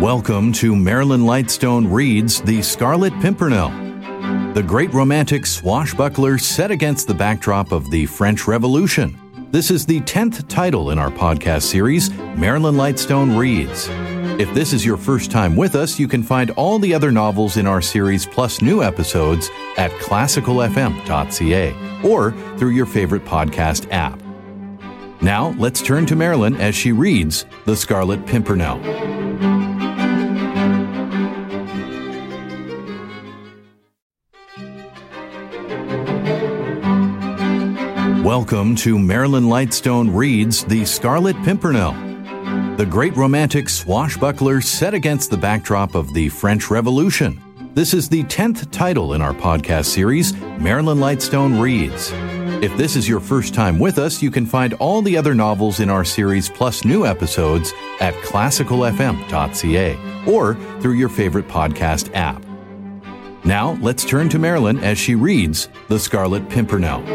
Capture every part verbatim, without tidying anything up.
Welcome to Marilyn Lightstone Reads The Scarlet Pimpernel, the great romantic swashbuckler set against the backdrop of the French Revolution. This is the tenth title in our podcast series, Marilyn Lightstone Reads. If this is your first time with us, you can find all the other novels in our series plus new episodes at classical f m dot c a or through your favorite podcast app. Now, let's turn to Marilyn as she reads The Scarlet Pimpernel. Welcome to Marilyn Lightstone Reads The Scarlet Pimpernel, the great romantic swashbuckler set against the backdrop of the French Revolution. This is the tenth title in our podcast series, Marilyn Lightstone Reads. If this is your first time with us, you can find all the other novels in our series plus new episodes at classical f m dot c a or through your favorite podcast app. Now, let's turn to Marilyn as she reads The Scarlet Pimpernel.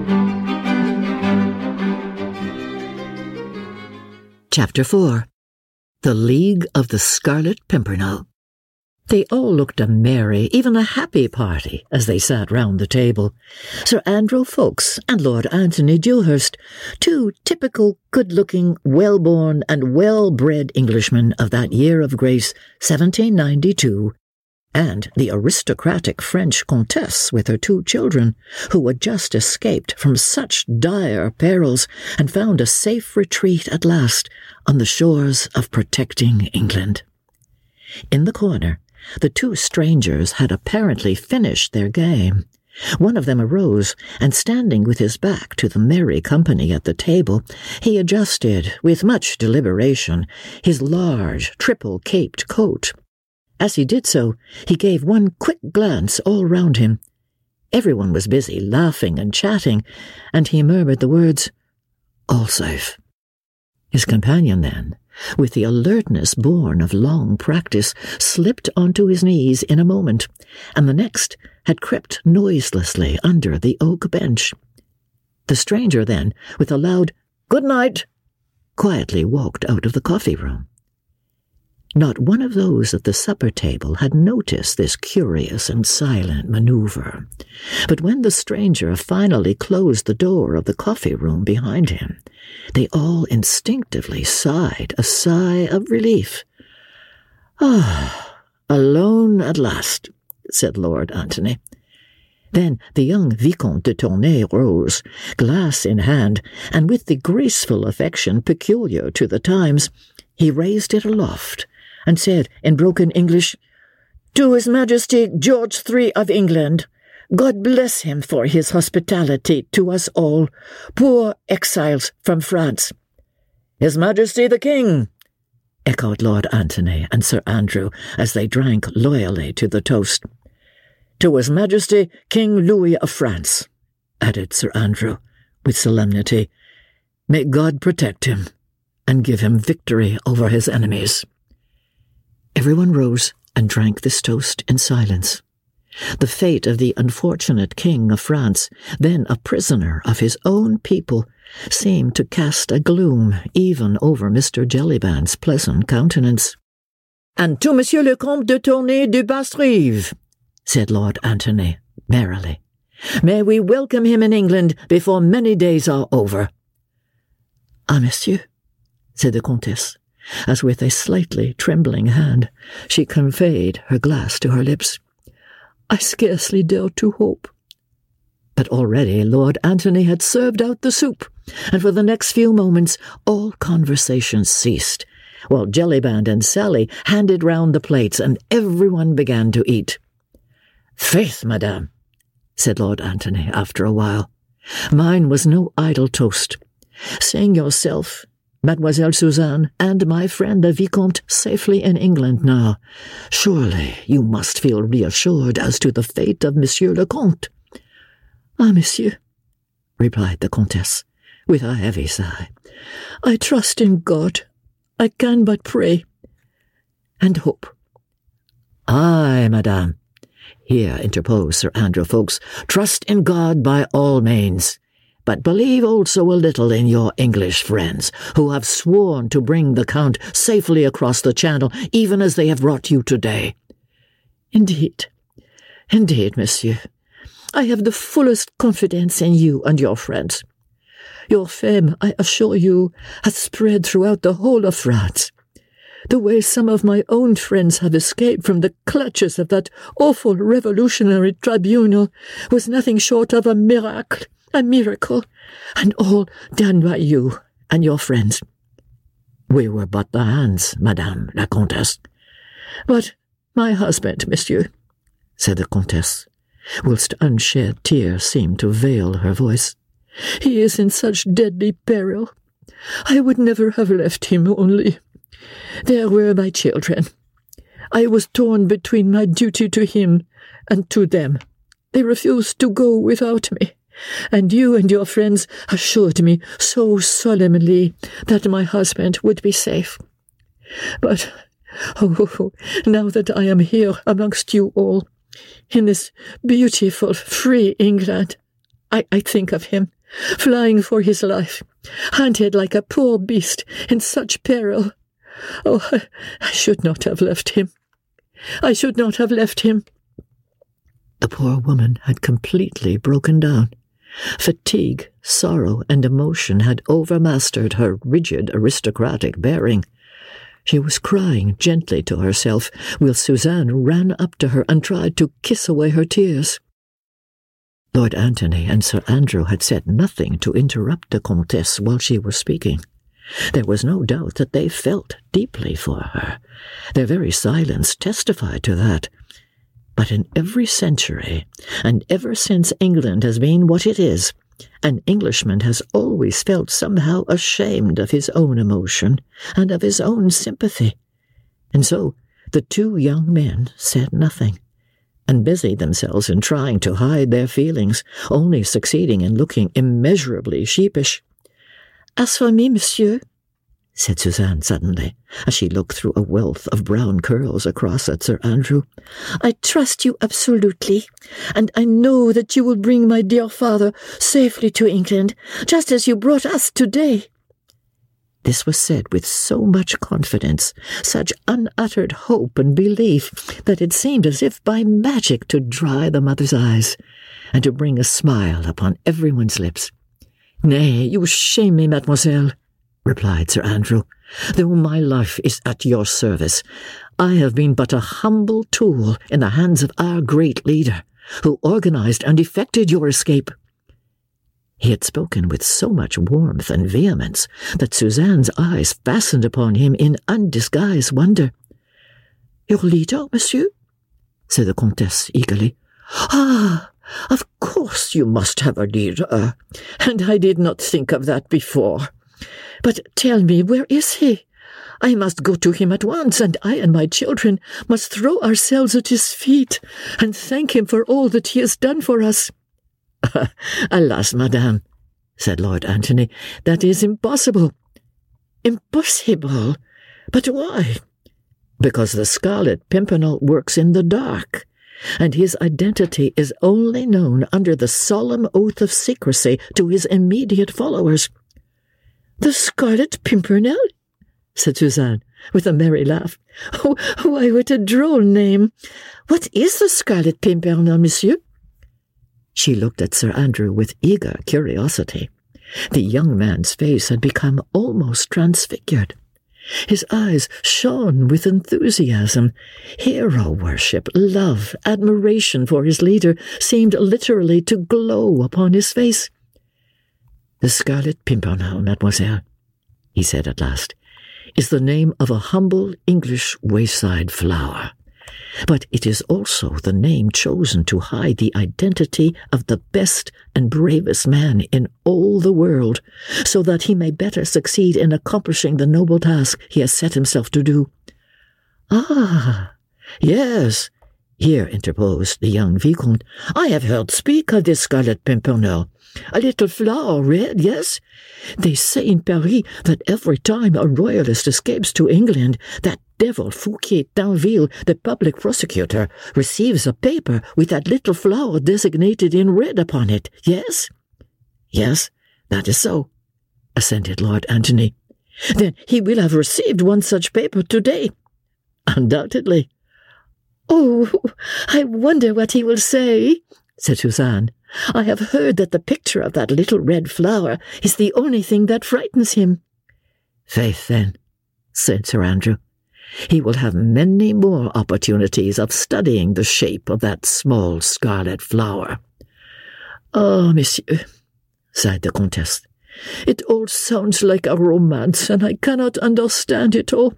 Chapter four. The League of the Scarlet Pimpernel. They all looked a merry, even a happy party as they sat round the table. Sir Andrew Ffoulkes and Lord Anthony Dewhurst, two typical, good-looking, well-born and well-bred Englishmen of that year of grace, seventeen ninety-two, and the aristocratic French Comtesse with her two children, who had just escaped from such dire perils and found a safe retreat at last on the shores of protecting England. In the corner, the two strangers had apparently finished their game. One of them arose, and standing with his back to the merry company at the table, he adjusted, with much deliberation, his large, triple-caped coat. As he did so, he gave one quick glance all round him. Everyone was busy laughing and chatting, and he murmured the words, "All safe." His companion then, with the alertness born of long practice, slipped onto his knees in a moment, and the next had crept noiselessly under the oak bench. The stranger then, with a loud "Good night," quietly walked out of the coffee-room. Not one of those at the supper table had noticed this curious and silent maneuver, but when the stranger finally closed the door of the coffee-room behind him, they all instinctively sighed a sigh of relief. "Ah, alone at last," said Lord Antony. Then the young Vicomte de Tournay rose, glass in hand, and with the graceful affection peculiar to the times, he raised it aloft, and said in broken English, "To His Majesty George the Third of England, God bless him for his hospitality to us all, poor exiles from France." "His Majesty the King," echoed Lord Antony and Sir Andrew as they drank loyally to the toast. "To His Majesty King Louis of France," added Sir Andrew with solemnity. "May God protect him and give him victory over his enemies." Everyone rose and drank this toast in silence. The fate of the unfortunate King of France, then a prisoner of his own people, seemed to cast a gloom even over Mister Jellyband's pleasant countenance. "And to Monsieur le Comte de Tournay de Bastrive," said Lord Antony merrily. "May we welcome him in England before many days are over." "Ah, monsieur," said the Comtesse, as with a slightly trembling hand she conveyed her glass to her lips, "I scarcely dare to hope." But already Lord Antony had served out the soup, and for the next few moments all conversation ceased, while Jellyband and Sally handed round the plates and everyone began to eat. "Faith, madame," said Lord Antony after a while, "mine was no idle toast. Seeing yourself, Mademoiselle Suzanne, and my friend the Vicomte safely in England now, surely you must feel reassured as to the fate of Monsieur le Comte." "Ah, monsieur," replied the Comtesse, with a heavy sigh, "I trust in God. I can but pray and hope." "Aye, madame," here interposed Sir Andrew Ffoulkes, "trust in God by all means. but believe also a little in your English friends, who have sworn to bring the Count safely across the Channel, even as they have brought you today." "Indeed, indeed, monsieur. I have the fullest confidence in you and your friends. Your fame, I assure you, has spread throughout the whole of France. The way some of my own friends have escaped from the clutches of that awful revolutionary tribunal was nothing short of a miracle, a miracle, and all done by you and your friends." "We were but the hands, Madame la Comtesse." "But my husband, monsieur," said the Comtesse, whilst unshed tears seemed to veil her voice, "he is in such deadly peril. I would never have left him, only there were my children. I was torn between my duty to him and to them. They refused to go without me, and you and your friends assured me so solemnly that my husband would be safe. But, oh, now that I am here amongst you all, in this beautiful, free England, I, I think of him, flying for his life, hunted like a poor beast in such peril. Oh, I, I should not have left him. I should not have left him." The poor woman had completely broken down. Fatigue, sorrow, and emotion had overmastered her rigid aristocratic bearing. She was crying gently to herself, while Suzanne ran up to her and tried to kiss away her tears. Lord Antony and Sir Andrew had said nothing to interrupt the Comtesse while she was speaking. There was no doubt that they felt deeply for her. Their very silence testified to that. But in every century, and ever since England has been what it is, an Englishman has always felt somehow ashamed of his own emotion and of his own sympathy. And so the two young men said nothing, and busied themselves in trying to hide their feelings, only succeeding in looking immeasurably sheepish. "As for me, monsieur," said Suzanne suddenly, as she looked through a wealth of brown curls across at Sir Andrew, "I trust you absolutely, and I know that you will bring my dear father safely to England, just as you brought us today." This was said with so much confidence, such unuttered hope and belief, that it seemed as if by magic to dry the mother's eyes, and to bring a smile upon everyone's lips. "Nay, you shame me, mademoiselle," replied Sir Andrew, "though my life is at your service. I have been but a humble tool in the hands of our great leader, who organized and effected your escape." He had spoken with so much warmth and vehemence that Suzanne's eyes fastened upon him in undisguised wonder. "Your leader, monsieur?" said the Comtesse eagerly. "Ah, of course you must have a leader, and I did not think of that before. But tell me, where is he? I must go to him at once, and I and my children must throw ourselves at his feet and thank him for all that he has done for us." "Alas, madame," said Lord Antony, "that is impossible." "Impossible? But why?" "Because the Scarlet Pimpernel works in the dark, and his identity is only known under the solemn oath of secrecy to his immediate followers." "The Scarlet Pimpernel?" said Suzanne, with a merry laugh. "Oh, why, what a droll name! What is the Scarlet Pimpernel, monsieur?" She looked at Sir Andrew with eager curiosity. The young man's face had become almost transfigured. His eyes shone with enthusiasm. Hero worship, love, admiration for his leader seemed literally to glow upon his face. "The Scarlet Pimpernel, mademoiselle," he said at last, "is the name of a humble English wayside flower. But it is also the name chosen to hide the identity of the best and bravest man in all the world, so that he may better succeed in accomplishing the noble task he has set himself to do." "Ah, yes," here interposed the young Vicomte. "I have heard speak of this Scarlet Pimpernel. A little flower, red, yes? They say in Paris that every time a royalist escapes to England, that devil Fouquier Tinville, the public prosecutor, receives a paper with that little flower designated in red upon it, yes?" "Yes, That is so, assented Lord Antony. Then he will have received one such paper today. Undoubtedly. Oh, I wonder what he will say, said Suzanne. I have heard that the picture of that little red flower is the only thing that frightens him. Faith, then, said Sir Andrew, he will have many more opportunities of studying the shape of that small scarlet flower. Ah, monsieur, sighed the Comtesse, it all sounds like a romance, and I cannot understand it all.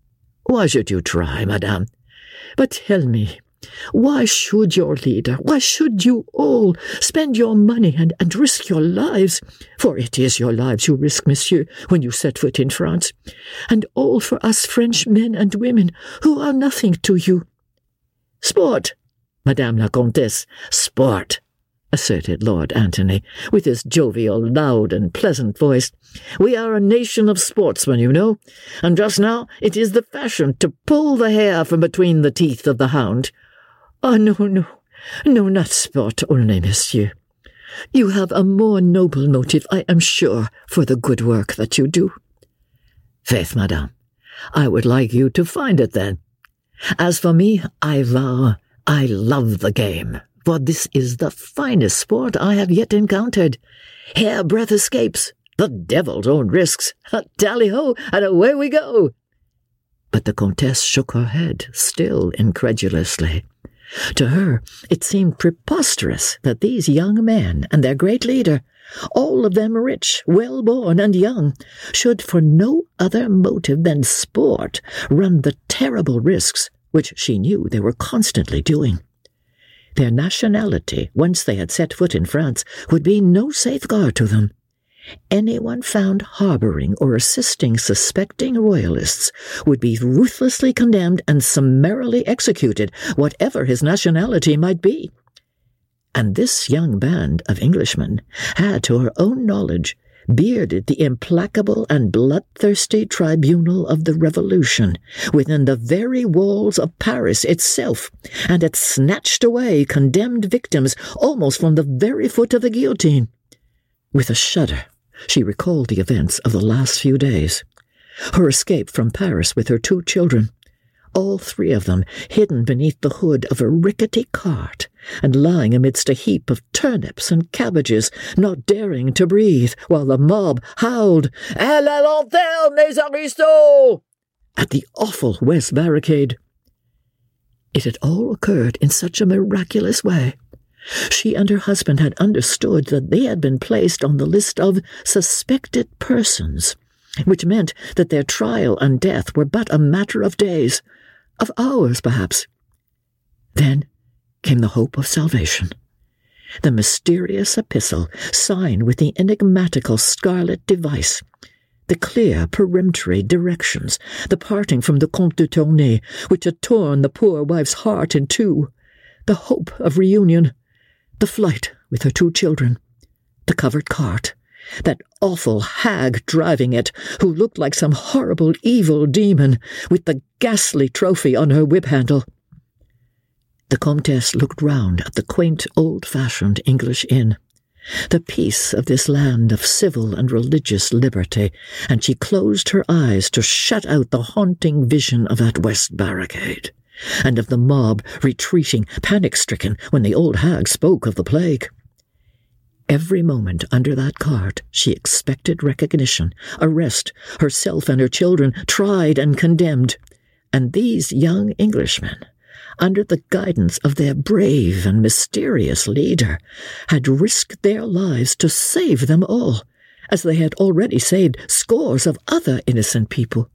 Why should you try, madame? But tell me, why should your leader, why should you all spend your money and, and risk your lives? For it is your lives you risk, monsieur, when you set foot in France, and all for us French men and women who are nothing to you. Sport, Madame la Comtesse, sport, asserted Lord Antony, with his jovial, loud, and pleasant voice. We are a nation of sportsmen, you know, and just now it is the fashion to pull the hair from between the teeth of the hound. Oh, no, no, no, not sport only, monsieur. You have a more noble motive, I am sure, for the good work that you do. Faith, madame, I would like you to find it, then. As for me, I vow I love the game, for this is the finest sport I have yet encountered. Hairbreadth escapes, the devil's own risks, tally-ho, and away we go. But the Comtesse shook her head, still incredulously. To her, it seemed preposterous that these young men and their great leader, all of them rich, well-born, and young, should for no other motive than sport run the terrible risks which she knew they were constantly doing. Their nationality, once they had set foot in France, would be no safeguard to them. Anyone found harbouring or assisting suspecting royalists would be ruthlessly condemned and summarily executed, whatever his nationality might be. And this young band of Englishmen had, to her own knowledge, bearded the implacable and bloodthirsty tribunal of the Revolution within the very walls of Paris itself, and had snatched away condemned victims almost from the very foot of the guillotine. With a shudder, she recalled the events of the last few days. Her escape from Paris with her two children, all three of them hidden beneath the hood of a rickety cart and lying amidst a heap of turnips and cabbages, not daring to breathe, while the mob howled, "À la lanterne, les aristos!" at the awful West Barricade. It had all occurred in such a miraculous way. She and her husband had understood that they had been placed on the list of suspected persons, which meant that their trial and death were but a matter of days, of hours perhaps. Then came the hope of salvation. The mysterious epistle signed with the enigmatical scarlet device, the clear peremptory directions, the parting from the Comte de Tournay, which had torn the poor wife's heart in two, the hope of reunion, the flight with her two children, the covered cart, that awful hag driving it, who looked like some horrible evil demon, with the ghastly trophy on her whip-handle. The Comtesse looked round at the quaint, old-fashioned English inn, the peace of this land of civil and religious liberty, and she closed her eyes to shut out the haunting vision of that West Barricade, and of the mob retreating, panic-stricken, when the old hag spoke of the plague. Every moment under that cart she expected recognition, arrest, herself and her children tried and condemned, and these young Englishmen, under the guidance of their brave and mysterious leader, had risked their lives to save them all, as they had already saved scores of other innocent people.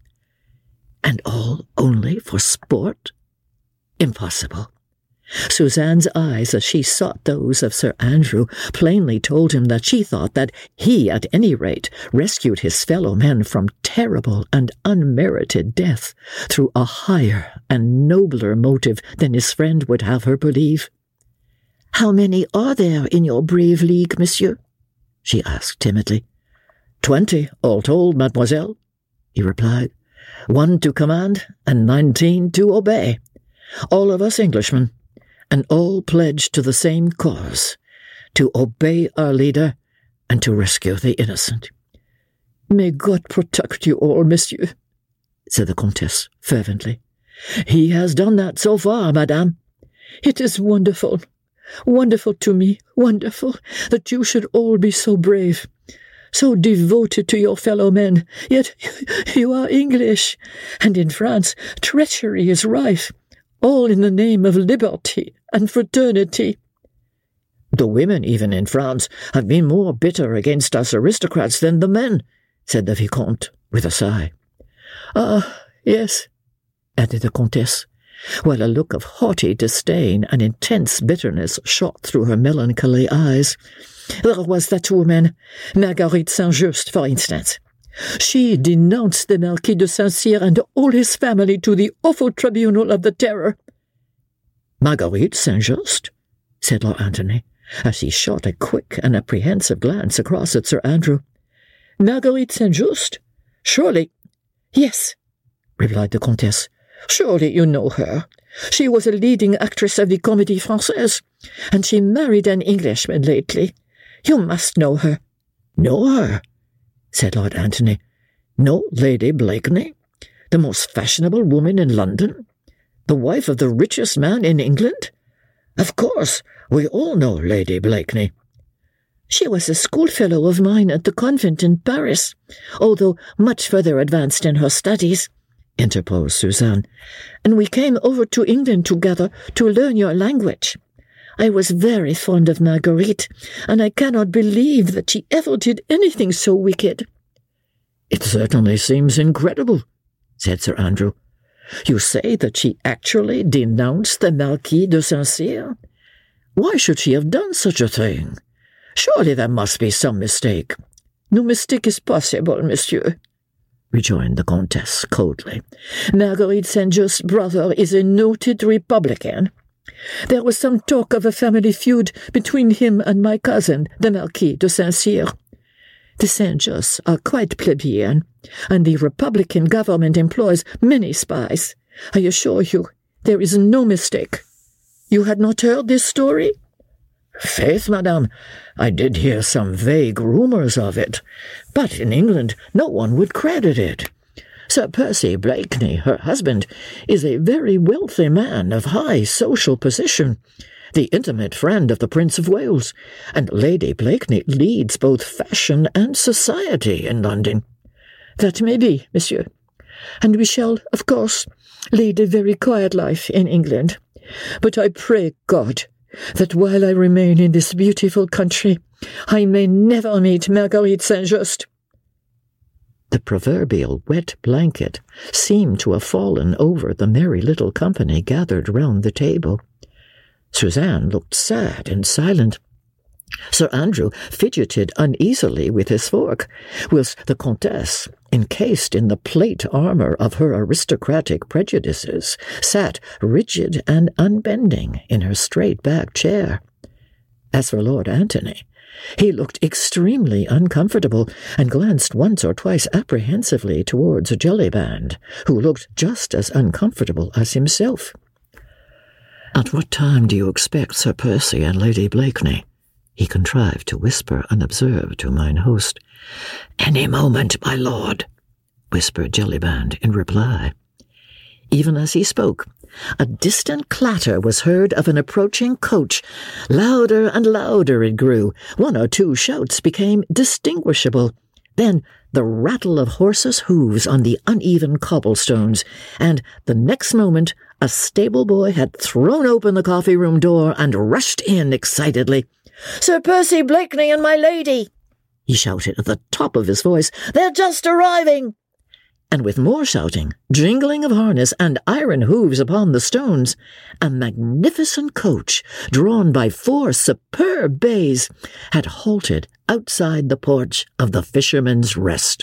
And all only for sport? Impossible. Suzanne's eyes, as she sought those of Sir Andrew, plainly told him that she thought that he, at any rate, rescued his fellow men from terrible and unmerited death through a higher and nobler motive than his friend would have her believe. "How many are there in your brave league, monsieur?" she asked timidly. "Twenty, all told, mademoiselle," he replied. "One to command, and nineteen to obey. All of us Englishmen, and all pledged to the same cause, to obey our leader and to rescue the innocent. "May God protect you all, monsieur," said the Comtesse fervently. "He has done that so far, madame. It is wonderful, wonderful to me, wonderful, that you should all be so brave, so devoted to your fellow men, yet you are English, and in France treachery is rife, all in the name of liberty and fraternity." "The women, even in France, have been more bitter against us aristocrats than the men," said the Vicomte, with a sigh. "Ah, yes," added the Comtesse, while a look of haughty disdain and intense bitterness shot through her melancholy eyes. "There was that woman, Marguerite Saint-Just, for instance. She denounced the Marquis de Saint-Cyr and all his family to the awful tribunal of the terror." "Marguerite Saint-Just?" said Lord Antony, as he shot a quick and apprehensive glance across at Sir Andrew. "Marguerite Saint-Just? Surely—" "Yes," replied the Comtesse. "Surely you know her. She was a leading actress of the Comédie Française, and she married an Englishman lately. You must know her." "Know her?" said Lord Antony. "Know Lady Blakeney? The most fashionable woman in London? The wife of the richest man in England? Of course, we all know Lady Blakeney." "She was a schoolfellow of mine at the convent in Paris, although much further advanced in her studies," interposed Suzanne, "and we came over to England together to learn your language. I was very fond of Marguerite, and I cannot believe that she ever did anything so wicked." "It certainly seems incredible," said Sir Andrew. "You say that she actually denounced the Marquis de Saint-Cyr? Why should she have done such a thing? Surely there must be some mistake." "No mistake is possible, monsieur," rejoined the Comtesse coldly. "Marguerite Saint-Just's brother is a noted Republican. There was some talk of a family feud between him and my cousin, the Marquis de Saint-Cyr. The Saint-Justs are quite plebeian, and the Republican government employs many spies. I assure you, there is no mistake. You had not heard this story?" "Faith, madame, I did hear some vague rumours of it, but in England no one would credit it. Sir Percy Blakeney, her husband, is a very wealthy man of high social position, the intimate friend of the Prince of Wales, and Lady Blakeney leads both fashion and society in London." "That may be, monsieur, and we shall, of course, lead a very quiet life in England. But I pray God that while I remain in this beautiful country, I may never meet Marguerite Saint-Just." The proverbial wet blanket seemed to have fallen over the merry little company gathered round the table. Suzanne looked sad and silent. Sir Andrew fidgeted uneasily with his fork, whilst the Comtesse, encased in the plate armour of her aristocratic prejudices, sat rigid and unbending in her straight-backed chair. As for Lord Antony, he looked extremely uncomfortable and glanced once or twice apprehensively towards Jellyband, who looked just as uncomfortable as himself. "At what time do you expect Sir Percy and Lady Blakeney?" he contrived to whisper unobserved to mine host. "Any moment, my lord," whispered Jellyband in reply. Even as he spoke, a distant clatter was heard of an approaching coach. Louder and louder it grew. One or two shouts became distinguishable. Then the rattle of horses' hooves on the uneven cobblestones, and the next moment a stable boy had thrown open the coffee-room door and rushed in excitedly. "Sir Percy Blakeney and my lady!" he shouted at the top of his voice. "They're just arriving!" And with more shouting, jingling of harness, and iron hooves upon the stones, a magnificent coach, drawn by four superb bays, had halted outside the porch of the Fisherman's Rest.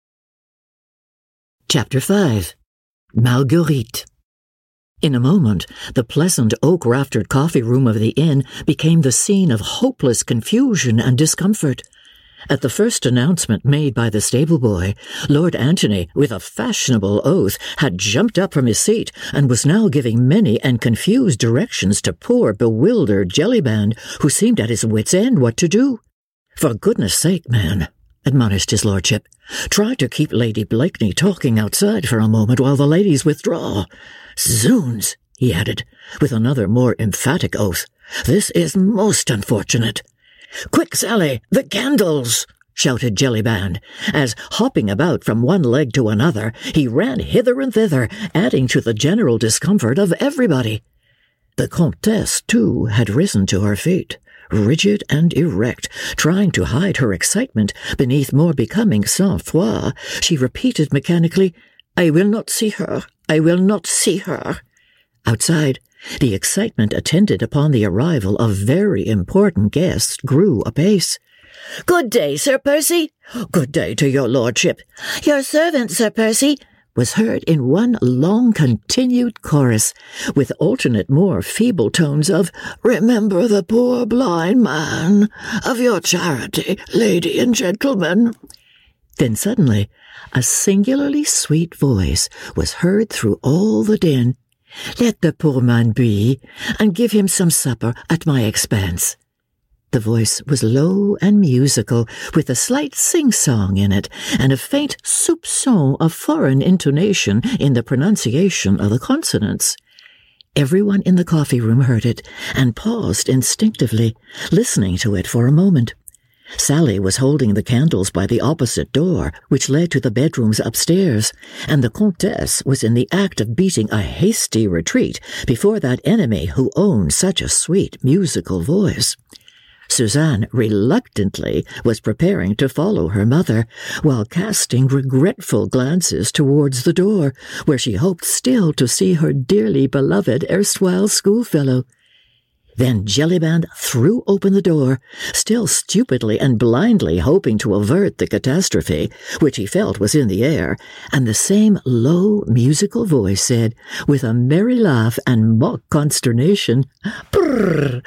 Chapter five. Marguerite. In a moment, the pleasant oak-raftered coffee-room of the inn became the scene of hopeless confusion and discomfort. At the first announcement made by the stable-boy, Lord Antony, with a fashionable oath, had jumped up from his seat and was now giving many and confused directions to poor, bewildered Jellyband, who seemed at his wits' end what to do. For goodness sake, man, admonished his lordship, try to keep Lady Blakeney talking outside for a moment while the ladies withdraw. Zoons, he added, with another more emphatic oath, this is most unfortunate. Quick, Sally, the candles! Shouted Jellyband, as, hopping about from one leg to another, he ran hither and thither, adding to the general discomfort of everybody. The Comtesse, too, had risen to her feet, rigid and erect, trying to hide her excitement beneath more becoming sang-froid. She repeated mechanically, I will not see her, I will not see her. Outside, the excitement attendant upon the arrival of very important guests grew apace. Good day, Sir Percy. Good day to your lordship. Your servant, Sir Percy, was heard in one long-continued chorus, with alternate more feeble tones of, Remember the poor blind man, of your charity, lady and gentlemen. Then suddenly, a singularly sweet voice was heard through all the din. Let the poor man be, and give him some supper at my expense. The voice was low and musical, with a slight sing-song in it, and a faint soupçon of foreign intonation in the pronunciation of the consonants. Everyone in the coffee-room heard it, and paused instinctively, listening to it for a moment. Sally was holding the candles by the opposite door, which led to the bedrooms upstairs, and the Comtesse was in the act of beating a hasty retreat before that enemy who owned such a sweet musical voice. Suzanne reluctantly was preparing to follow her mother, while casting regretful glances towards the door, where she hoped still to see her dearly beloved erstwhile schoolfellow. Then Jellyband threw open the door, still stupidly and blindly hoping to avert the catastrophe, which he felt was in the air, and the same low, musical voice said, with a merry laugh and mock consternation, Brrr!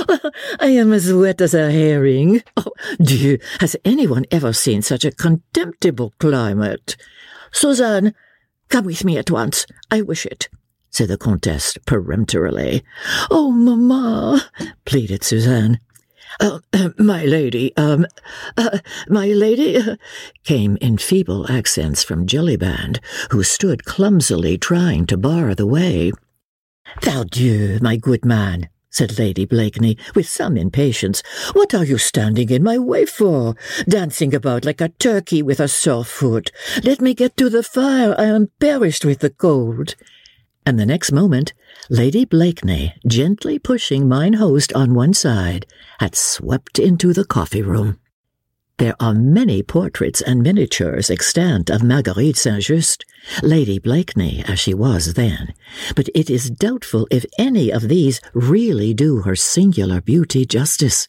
I am as wet as a herring. Oh, Dieu, has anyone ever seen such a contemptible climate? Suzanne, come with me at once. I wish it, said the Comtesse peremptorily. Oh, mamma, pleaded Suzanne. Uh, uh, my lady, um, uh, my lady, uh, came in feeble accents from Jellyband, who stood clumsily trying to bar the way. Thou Dieu, my good man, said Lady Blakeney, with some impatience, what are you standing in my way for, dancing about like a turkey with a sore foot? Let me get to the fire, I am perished with the cold. And the next moment, Lady Blakeney, gently pushing mine host on one side, had swept into the coffee-room. There are many portraits and miniatures extant of Marguerite St-Just, Lady Blakeney as she was then, but it is doubtful if any of these really do her singular beauty justice.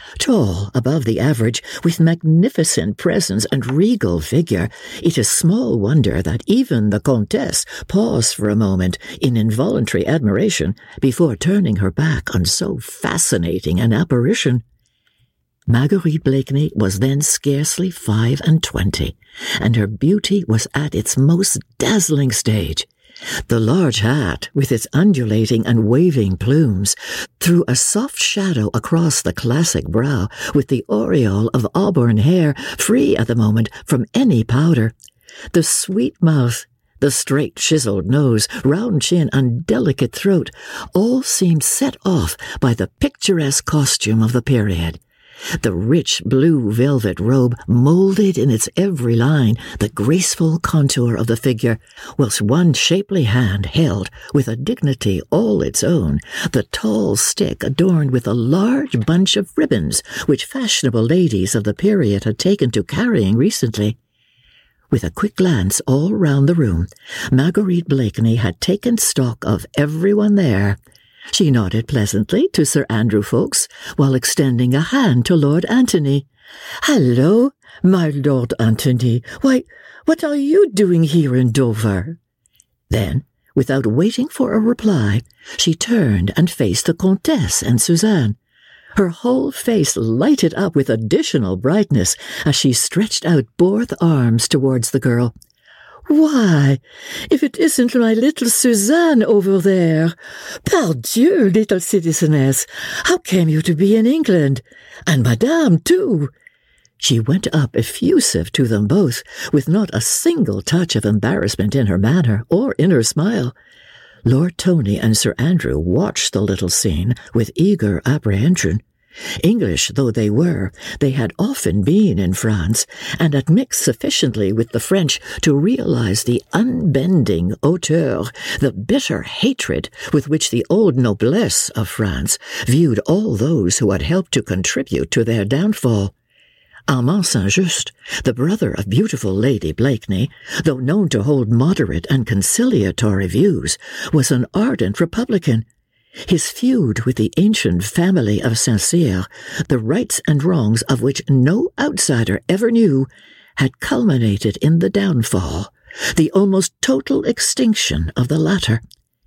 Tall, above the average, with magnificent presence and regal figure, it is small wonder that even the Comtesse paused for a moment in involuntary admiration before turning her back on so fascinating an apparition. Marguerite Blakeney was then scarcely five and twenty, and her beauty was at its most dazzling stage. The large hat, with its undulating and waving plumes, threw a soft shadow across the classic brow, with the aureole of auburn hair free at the moment from any powder. The sweet mouth, the straight chiseled nose, round chin, and delicate throat, all seemed set off by the picturesque costume of the period. The rich blue velvet robe moulded in its every line the graceful contour of the figure, whilst one shapely hand held, with a dignity all its own, the tall stick adorned with a large bunch of ribbons which fashionable ladies of the period had taken to carrying recently. With a quick glance all round the room, Marguerite Blakeney had taken stock of everyone there. She nodded pleasantly to Sir Andrew Ffoulkes, while extending a hand to Lord Antony. "Hallo, my Lord Antony, why, what are you doing here in Dover?" Then, without waiting for a reply, she turned and faced the Comtesse and Suzanne. Her whole face lighted up with additional brightness as she stretched out both arms towards the girl. "Why, if it isn't my little Suzanne over there! Pardieu, little citizeness, how came you to be in England? And Madame, too! She went up effusive to them both, with not a single touch of embarrassment in her manner or in her smile. Lord Tony and Sir Andrew watched the little scene with eager apprehension. English though they were, they had often been in France, and had mixed sufficiently with the French to realize the unbending hauteur, the bitter hatred with which the old noblesse of France viewed all those who had helped to contribute to their downfall. Armand St-Just, the brother of beautiful Lady Blakeney, though known to hold moderate and conciliatory views, was an ardent Republican. His feud with the ancient family of Saint-Cyr, the rights and wrongs of which no outsider ever knew, had culminated in the downfall, the almost total extinction of the latter.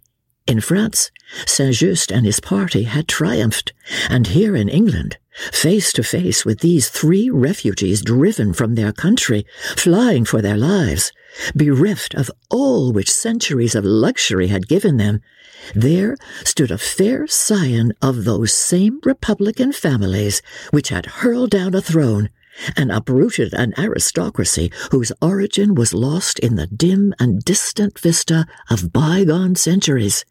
In France, Saint-Just and his party had triumphed, and here in England, face to face with these three refugees driven from their country, flying for their lives, bereft of all which centuries of luxury had given them, there stood a fair scion of those same republican families which had hurled down a throne and uprooted an aristocracy whose origin was lost in the dim and distant vista of bygone centuries.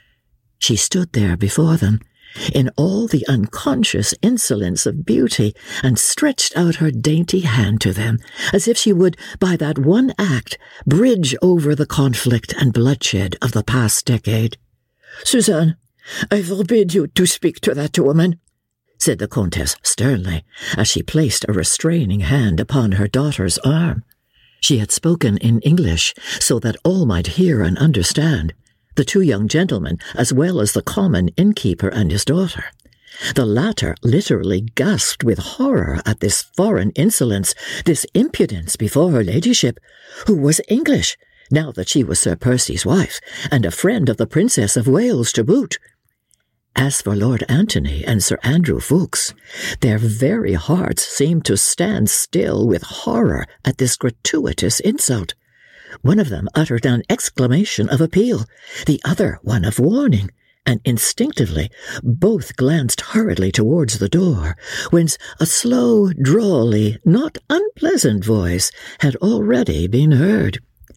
She stood there before them, in all the unconscious insolence of beauty, and stretched out her dainty hand to them, as if she would, by that one act, bridge over the conflict and bloodshed of the past decade. "Suzanne, I forbid you to speak to that woman," said the Comtesse sternly, as she placed a restraining hand upon her daughter's arm. She had spoken in English, so that all might hear and understand, the two young gentlemen, as well as the common innkeeper and his daughter. The latter literally gasped with horror at this foreign insolence, this impudence before her ladyship, who was English, now that she was Sir Percy's wife, and a friend of the Princess of Wales to boot. As for Lord Antony and Sir Andrew Ffoulkes, their very hearts seemed to stand still with horror at this gratuitous insult. One of them uttered an exclamation of appeal, the other one of warning, and instinctively both glanced hurriedly towards the door, whence a slow, drawly, not unpleasant voice had already been heard.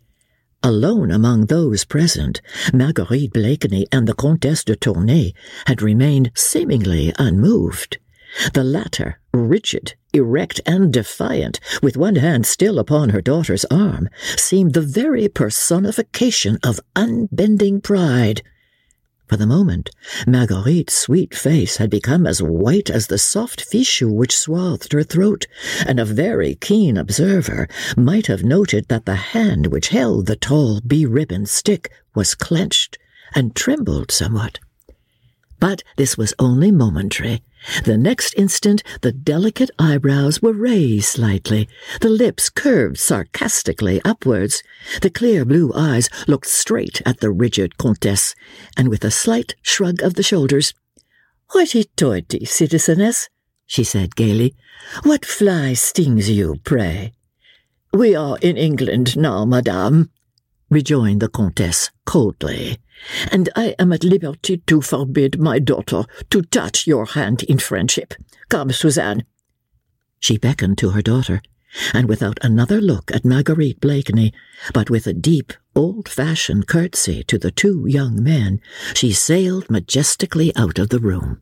Alone among those present, Marguerite Blakeney and the Comtesse de Tournay had remained seemingly unmoved. The latter, rigid, erect, and defiant, with one hand still upon her daughter's arm, seemed the very personification of unbending pride. For the moment, Marguerite's sweet face had become as white as the soft fichu which swathed her throat, and a very keen observer might have noted that the hand which held the tall bee-ribboned stick was clenched and trembled somewhat. But this was only momentary. The next instant the delicate eyebrows were raised slightly, the lips curved sarcastically upwards, the clear blue eyes looked straight at the rigid Comtesse, and with a slight shrug of the shoulders, "Hoity-toity, citizeness," she said gaily, "what fly stings you, pray?" "We are in England now, madame," rejoined the Comtesse coldly, "and I am at liberty to forbid my daughter to touch your hand in friendship. Come, Suzanne." She beckoned to her daughter, and without another look at Marguerite Blakeney, but with a deep, old-fashioned curtsy to the two young men, she sailed majestically out of the room.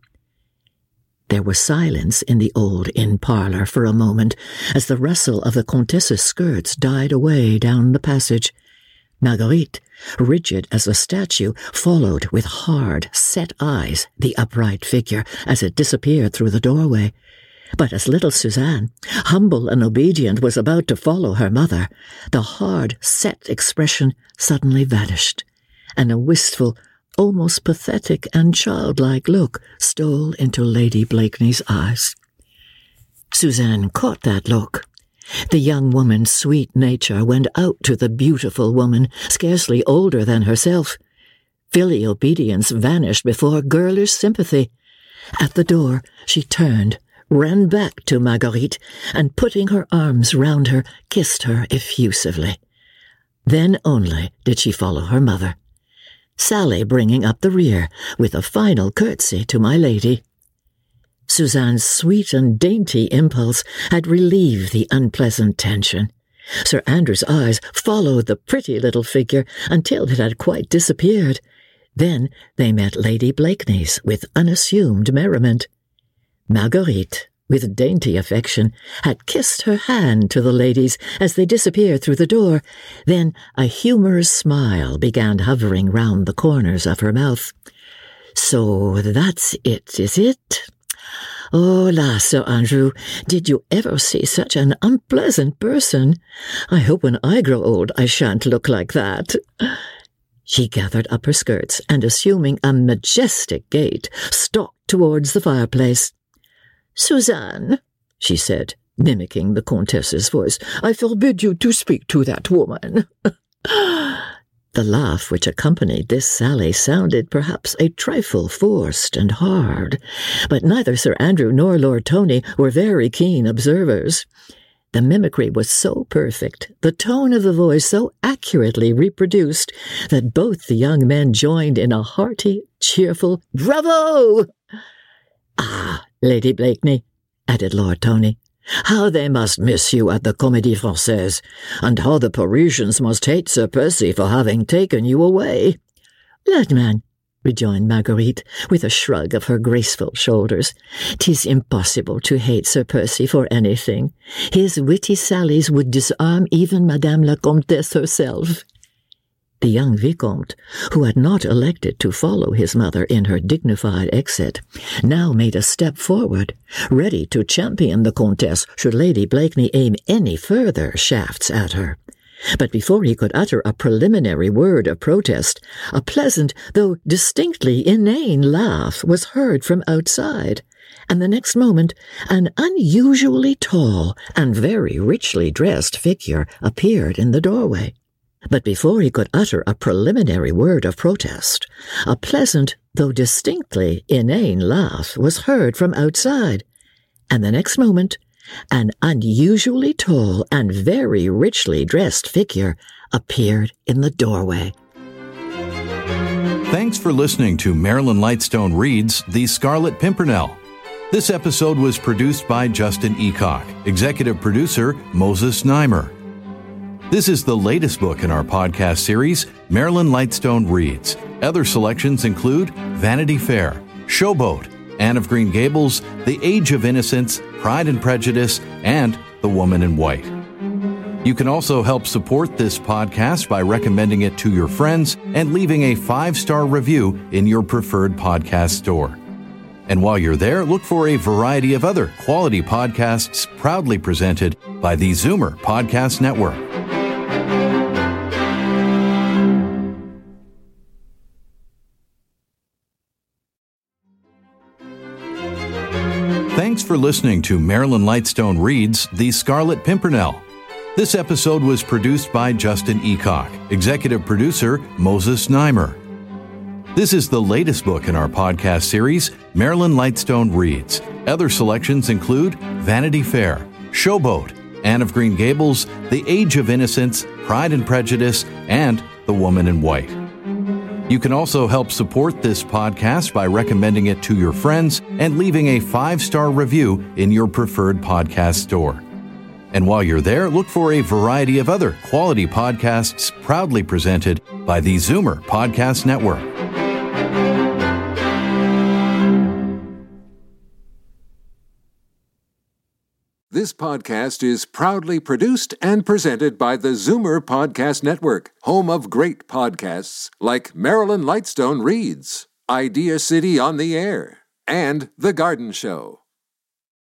There was silence in the old inn-parlour for a moment, as the rustle of the Comtesse's skirts died away down the passage. Marguerite, rigid as a statue, followed with hard, set eyes the upright figure as it disappeared through the doorway. But as little Suzanne, humble and obedient, was about to follow her mother, the hard, set expression suddenly vanished, and a wistful, almost pathetic and childlike look stole into Lady Blakeney's eyes. Suzanne caught that look. The young woman's sweet nature went out to the beautiful woman, scarcely older than herself. Filial obedience vanished before girlish sympathy. At the door, she turned, ran back to Marguerite, and putting her arms round her, kissed her effusively. Then only did she follow her mother, Sally bringing up the rear with a final curtsy to my lady. Suzanne's sweet and dainty impulse had relieved the unpleasant tension. Sir Andrew's eyes followed the pretty little figure until it had quite disappeared. Then they met Lady Blakeney's with unassumed merriment. Marguerite, with dainty affection, had kissed her hand to the ladies as they disappeared through the door. Then a humorous smile began hovering round the corners of her mouth. "So that's it, is it? Oh la, Sir Andrew, did you ever see such an unpleasant person? I hope when I grow old I shan't look like that." She gathered up her skirts and, assuming a majestic gait, stalked towards the fireplace. "Suzanne," she said, mimicking the Comtesse's voice, "I forbid you to speak to that woman." The laugh which accompanied this sally sounded perhaps a trifle forced and hard, but neither Sir Andrew nor Lord Tony were very keen observers. The mimicry was so perfect, the tone of the voice so accurately reproduced, that both the young men joined in a hearty, cheerful "Bravo!" "Ah, Lady Blakeney," added Lord Tony, "how they must miss you at the Comédie Française, and how the Parisians must hate Sir Percy for having taken you away." "Lad man," rejoined Marguerite, with a shrug of her graceful shoulders, "'tis impossible to hate Sir Percy for anything. His witty sallies would disarm even Madame la Comtesse herself." The young Vicomte, who had not elected to follow his mother in her dignified exit, now made a step forward, ready to champion the Comtesse should Lady Blakeney aim any further shafts at her. But before he could utter a preliminary word of protest, a pleasant, though distinctly inane laugh was heard from outside, and the next moment an unusually tall and very richly dressed figure appeared in the doorway. But before he could utter a preliminary word of protest, a pleasant, though distinctly inane laugh was heard from outside, and the next moment an unusually tall and very richly dressed figure appeared in the doorway. Thanks for listening to Marilyn Lightstone Reads The Scarlet Pimpernel. This episode was produced by Justin Eacock, executive producer Moses Neimer. This is the latest book in our podcast series, Marilyn Lightstone Reads. Other selections include Vanity Fair, Showboat, Anne of Green Gables, The Age of Innocence, Pride and Prejudice, and The Woman in White. You can also help support this podcast by recommending it to your friends and leaving a five-star review in your preferred podcast store. And while you're there, look for a variety of other quality podcasts proudly presented by the Zoomer Podcast Network. Thanks for listening to Marilyn Lightstone Reads The Scarlet Pimpernel. This episode was produced by Justin Eacock, executive producer Moses Neimer. This is the latest book in our podcast series, Marilyn Lightstone Reads. Other selections include Vanity Fair, Showboat, Anne of Green Gables, The Age of Innocence, Pride and Prejudice, and The Woman in White. You can also help support this podcast by recommending it to your friends and leaving a five-star review in your preferred podcast store. And while you're there, look for a variety of other quality podcasts proudly presented by the Zoomer Podcast Network. This podcast is proudly produced and presented by the Zoomer Podcast Network, home of great podcasts like Marilyn Lightstone Reads, Idea City on the Air, and The Garden Show.